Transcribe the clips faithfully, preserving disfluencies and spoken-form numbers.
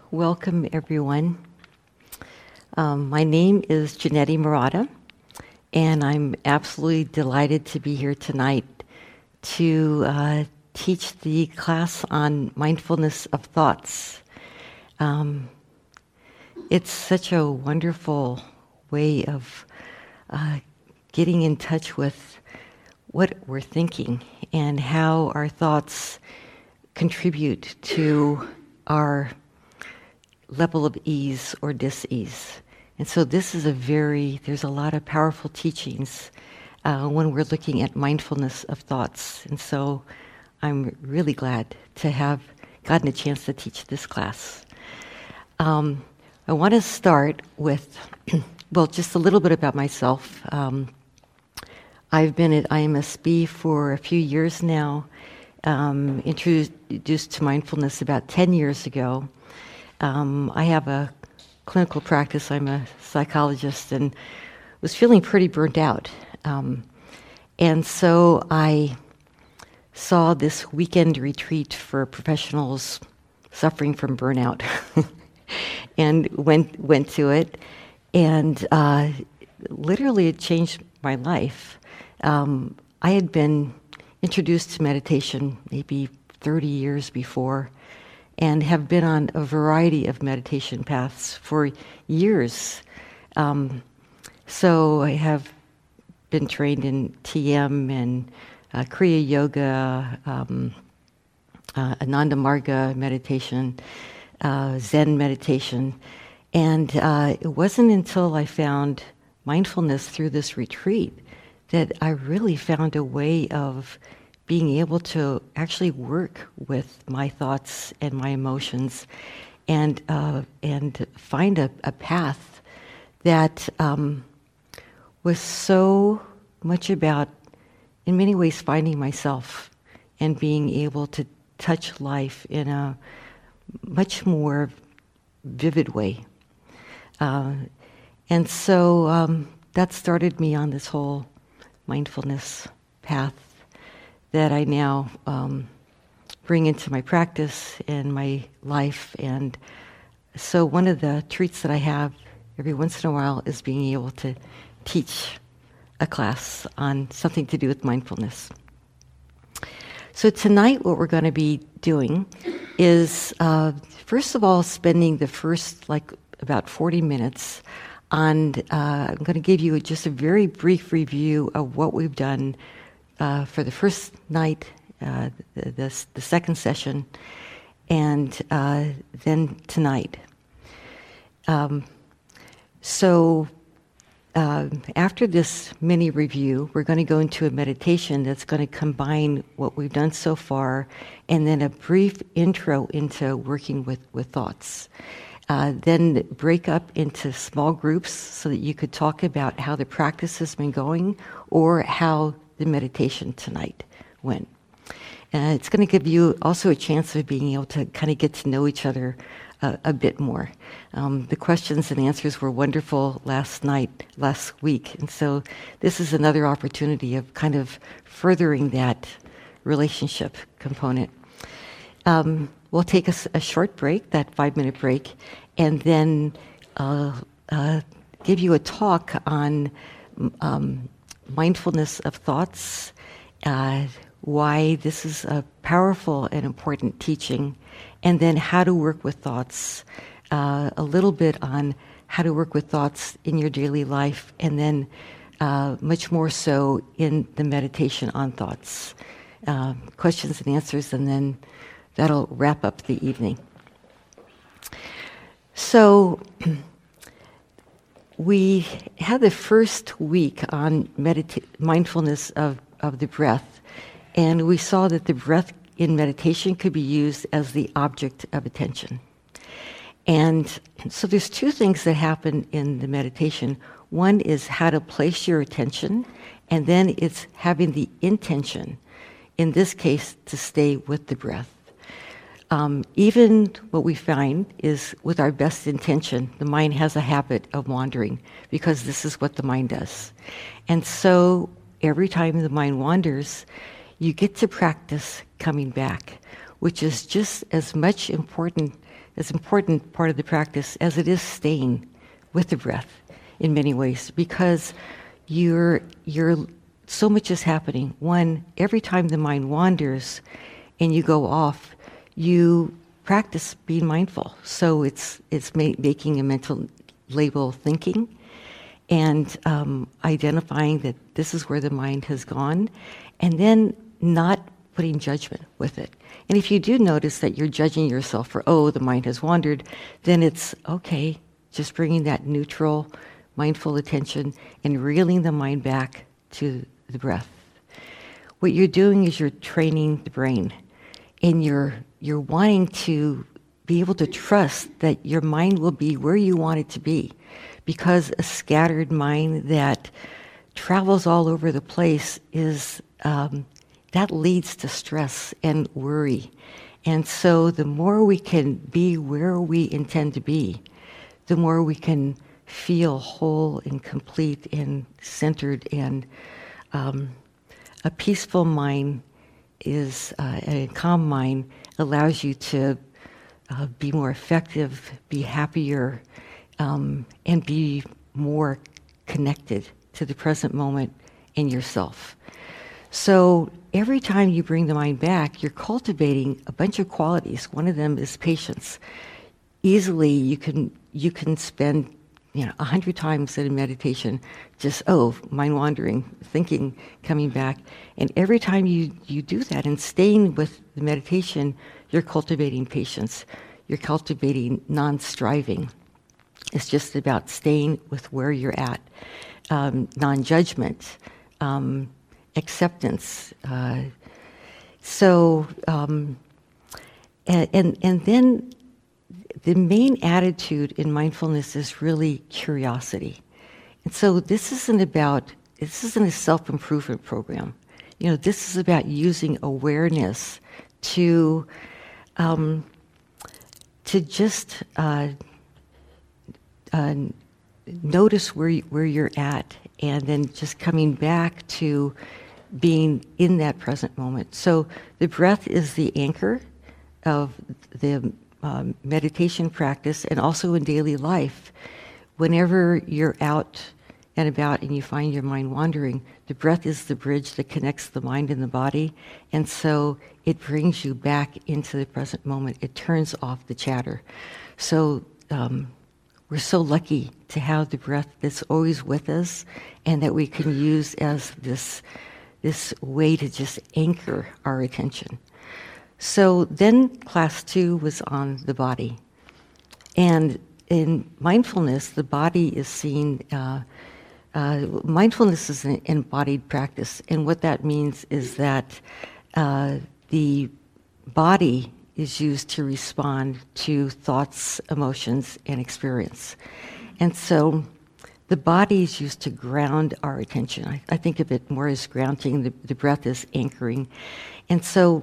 welcome everyone. Um, my name is Janetti Murata, and I'm absolutely delighted to be here tonight to uh, teach the class on mindfulness of thoughts. Um, it's such a wonderful way of uh, getting in touch with what we're thinking and how our thoughts contribute to our level of ease or dis-ease. And so this is a very, there's a lot of powerful teachings uh, when we're looking at mindfulness of thoughts. And so I'm really glad to have gotten a chance to teach this class. Um, I want to start with, well, just a little bit about myself. Um, I've been at I M S B for a few years now, um, introduced to mindfulness about ten years ago. Um, I have a clinical practice. I'm a psychologist and was feeling pretty burnt out. Um, and so I saw this weekend retreat for professionals suffering from burnout and went went to it. And uh, literally it changed my life. Um, I had been introduced to meditation maybe thirty years before, and have been on a variety of meditation paths for years. Um, so I have been trained in T M and uh, Kriya Yoga, um, uh, Ananda Marga meditation, uh, Zen meditation. And uh, it wasn't until I found mindfulness through this retreat that I really found a way of being able to actually work with my thoughts and my emotions, and uh, and find a, a path that um, was so much about, in many ways, finding myself and being able to touch life in a much more vivid way. Uh, and so um, that started me on this whole mindfulness path that I now um, bring into my practice and my life. And so one of the treats that I have every once in a while is being able to teach a class on something to do with mindfulness. So tonight what we're going to be doing is, uh, first of all, spending the first, like, about forty minutes on, uh, I'm going to give you just a very brief review of what we've done Uh, for the first night, uh, the, the, the second session, and uh, then tonight. Um, so uh, after this mini review, we're going to go into a meditation that's going to combine what we've done so far and then a brief intro into working with, with thoughts. Uh, then break up into small groups so that you could talk about how the practice has been going or how the meditation tonight went. And it's going to give you also a chance of being able to kind of get to know each other uh, a bit more. Um, the questions and answers were wonderful last night, last week, and so this is another opportunity of kind of furthering that relationship component. Um, we'll take a, a short break, that five-minute break, and then uh, uh, give you a talk on um, mindfulness of thoughts, uh, why this is a powerful and important teaching, and then how to work with thoughts, uh, a little bit on how to work with thoughts in your daily life, and then uh, much more so in the meditation on thoughts. Uh, questions and answers, and then that'll wrap up the evening. So we had the first week on medita- mindfulness of, of the breath, and we saw that the breath in meditation could be used as the object of attention. And so there's two things that happen in the meditation. One is how to place your attention, and then it's having the intention, in this case, to stay with the breath. Um, even what we find is with our best intention, the mind has a habit of wandering because this is what the mind does. And so every time the mind wanders, you get to practice coming back, which is just as much important as important part of the practice as it is staying with the breath in many ways, because you're you're so much is happening. One, every time the mind wanders and you go off, you practice being mindful. So it's it's ma- making a mental label thinking and um, identifying that this is where the mind has gone, and then not putting judgment with it. And if you do notice that you're judging yourself for, oh, the mind has wandered, then it's okay, just bringing that neutral, mindful attention and reeling the mind back to the breath. What you're doing is you're training the brain, and you're you're wanting to be able to trust that your mind will be where you want it to be, because a scattered mind that travels all over the place is um, that leads to stress and worry. And so the more we can be where we intend to be, the more we can feel whole and complete and centered. And um, a peaceful mind is, uh, a calm mind allows you to uh, be more effective, be happier, um, and be more connected to the present moment in yourself. So every time you bring the mind back, you're cultivating a bunch of qualities. One of them is patience. Easily, you can you can spend you know a hundred times in a meditation, just oh, mind wandering, thinking, coming back, and every time you you do that and staying with the meditation, you're cultivating patience. You're cultivating non-striving. It's just about staying with where you're at, um, non-judgment. Um, acceptance. Uh, so, um, and, and and then the main attitude in mindfulness is really curiosity. And so this isn't about, this isn't a self-improvement program. You know, this is about using awareness to, um, to just uh, uh, notice where you, where you're at, and then just coming back to being in that present moment. So the breath is the anchor of the um, meditation practice, and also in daily life. Whenever you're out and about and you find your mind wandering, the breath is the bridge that connects the mind and the body, and so it brings you back into the present moment. It turns off the chatter. So um, we're so lucky to have the breath that's always with us, and that we can use as this this way to just anchor our attention. So then class two was on the body. And in mindfulness, the body is seen, uh, uh, mindfulness is an embodied practice. And what that means is that uh, the body is used to respond to thoughts, emotions, and experience. And so the body is used to ground our attention. I, I think of it more as grounding, the, the breath is anchoring. And so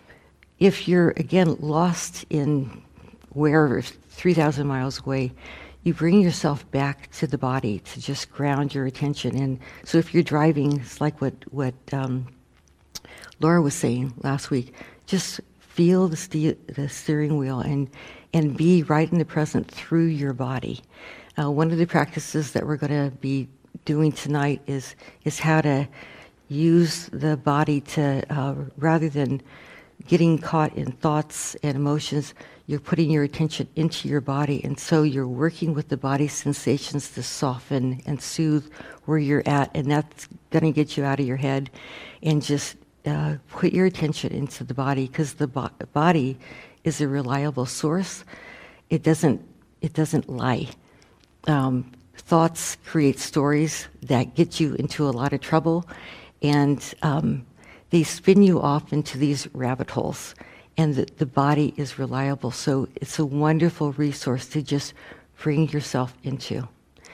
if you're, again, lost in wherever, three thousand miles away, you bring yourself back to the body to just ground your attention. And so if you're driving, it's like what, what um, Laura was saying last week, just feel the, ste- the steering wheel and, and be right in the present through your body. Uh, one of the practices that we're going to be doing tonight is is how to use the body to, uh, rather than getting caught in thoughts and emotions, you're putting your attention into your body, and so you're working with the body sensations to soften and soothe where you're at, and that's going to get you out of your head, and just uh, put your attention into the body, because the bo- body is a reliable source. It doesn't it doesn't lie. Um, thoughts create stories that get you into a lot of trouble, and um, they spin you off into these rabbit holes, and the, the body is reliable. So it's a wonderful resource to just bring yourself into.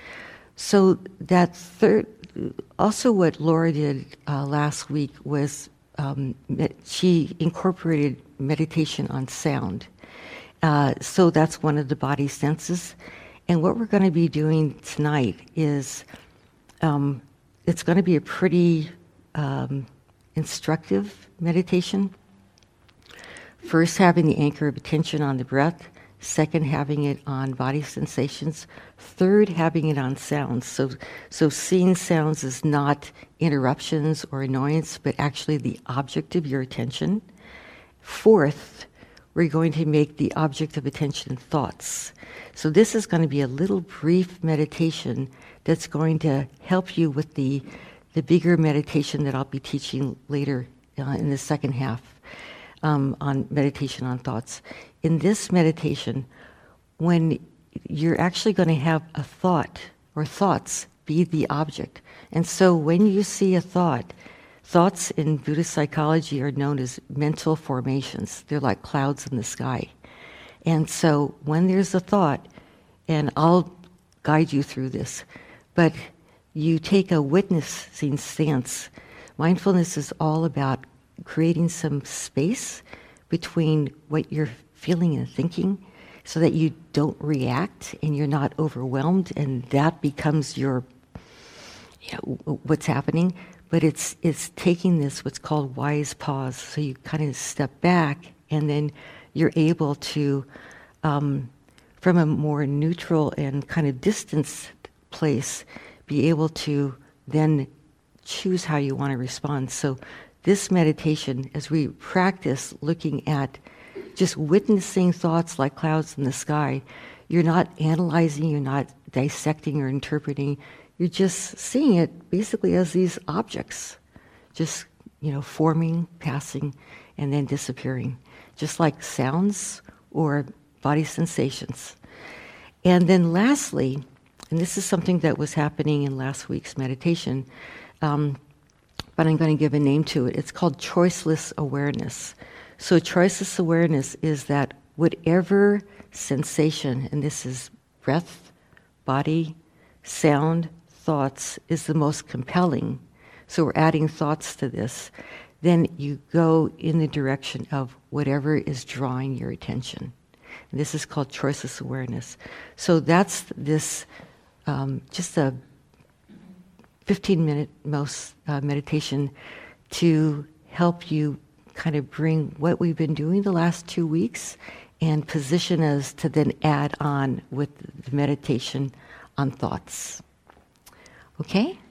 So that third, also what Laura did uh, last week was um, she incorporated meditation on sound. Uh, so that's one of the body senses. And what we're going to be doing tonight is, um, it's going to be a pretty um, instructive meditation. First, having the anchor of attention on the breath, Second, having it on body sensations. Third, having it on sounds. So, so seeing sounds is not interruptions or annoyance, but actually the object of your attention. Fourth, we're going to make the object of attention thoughts. So this is going to be a little brief meditation that's going to help you with the, the bigger meditation that I'll be teaching later uh, in the second half um, on meditation on thoughts. In this meditation, when you're actually going to have a thought or thoughts be the object. And so when you see a thought, thoughts in Buddhist psychology are known as mental formations. They're like clouds in the sky. And so when there's a thought, and I'll guide you through this, but you take a witnessing stance. Mindfulness is all about creating some space between what you're feeling and thinking so that you don't react and you're not overwhelmed, and that becomes your, you know, what's happening. But it's it's taking this, what's called wise pause. So you kind of step back, and then you're able to, um, from a more neutral and kind of distanced place, be able to then choose how you want to respond. So this meditation, as we practice looking at just witnessing thoughts like clouds in the sky, you're not analyzing, you're not dissecting or interpreting. You're just seeing it basically as these objects, just, you know, forming, passing, and then disappearing, just like sounds or body sensations. And then lastly, and this is something that was happening in last week's meditation, um, but I'm going to give a name to it. It's called choiceless awareness. So choiceless awareness is that whatever sensation, and this is breath, body, sound, thoughts, is the most compelling, so we're adding thoughts to this, then you go in the direction of whatever is drawing your attention. And this is called choiceless awareness. So that's this, um, just a fifteen-minute most uh, meditation to help you kind of bring what we've been doing the last two weeks and position us to then add on with the meditation on thoughts. Okay?